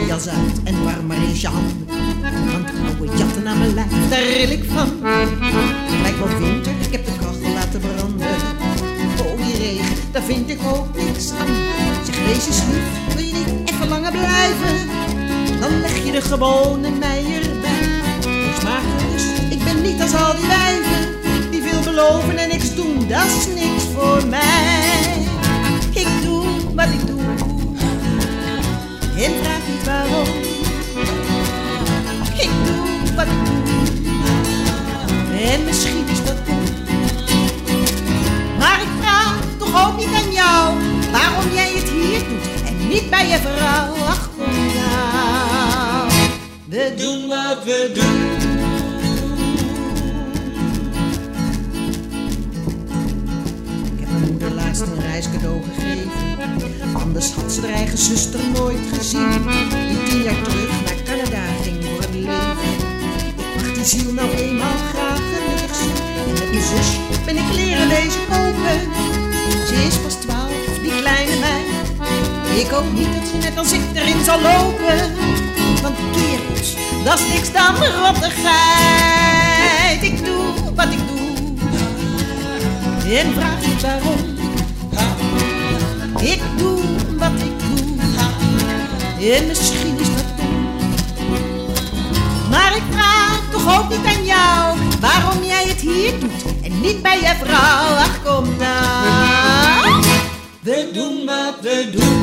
je jas uit en warm maar eens je handen. Want oude jatten aan mijn lijf, daar ril ik van. Het lijkt wel winter, ik heb de kachel laten branden. Oh, die regen, daar vind ik ook niks aan. Zeg, wees eens lief, wil je niet even langer blijven? Dan leg je er gewoon een meier bij. Dus maak gerust, ik ben niet als al die wijven die veel beloven en niks doen, dat is niks voor mij. Ik doe wat ik doe en vraag niet waarom. Ik doe wat ik doe en misschien is dat goed. Maar ik vraag toch ook niet aan jou waarom jij het hier doet en niet bij je vrouw. Ach, kom nou, we doen wat we doen. Ik heb mijn moeder laatst een reiscadeau gegeven, anders had ze haar eigen zuster nooit gezien, die 10 jaar terug naar Canada ging voor het leven. Ik mag die ziel nou eenmaal graag gelukkig zien. En met mijn zus ben ik leren wezen kopen. Ze is pas 12, die kleine meid. Ik hoop niet dat ze net als ik erin zal lopen, want kerels, dat is niks dan rottigheid. Ik doe wat ik doe en vraag niet waarom. Ik doe wat ik doe en misschien is dat dom. Maar ik vraag toch ook niet aan jou waarom jij het hier doet en niet bij je vrouw. Ach, kom nou, we doen wat we doen.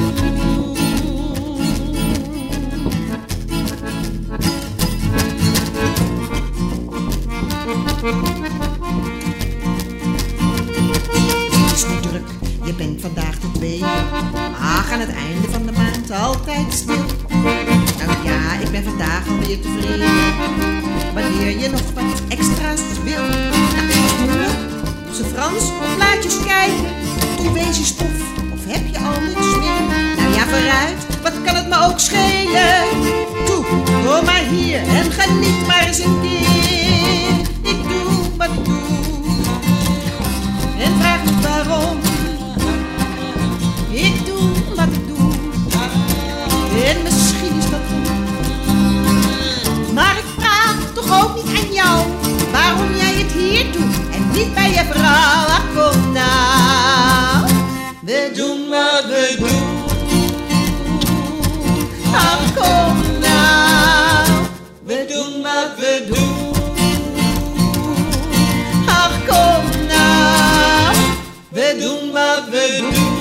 Het is niet druk, je bent vandaag de tweede. Ach, aan het einde van de maand altijd stil. Nou ja, ik ben vandaag alweer tevreden. Wanneer je nog wat extra's wil. Nou, wat moeilijk. Op z'n Frans of plaatjes kijken. Toen wees je stof, of heb je al niks meer? Nou ja, vooruit, wat kan het me ook schelen? Toe, kom maar hier en geniet maar eens een keer. Ik doe wat ik doe en vraag niet waarom. Ik doe wat ik doe en misschien is dat goed. Maar ik vraag toch ook niet aan jou waarom jij het hier doet en niet bij je vrouw. Ach, kom nou, we doen wat we doen. Ach, kom nou, we doen wat we doen. Ach, kom nou, we doen wat we doen.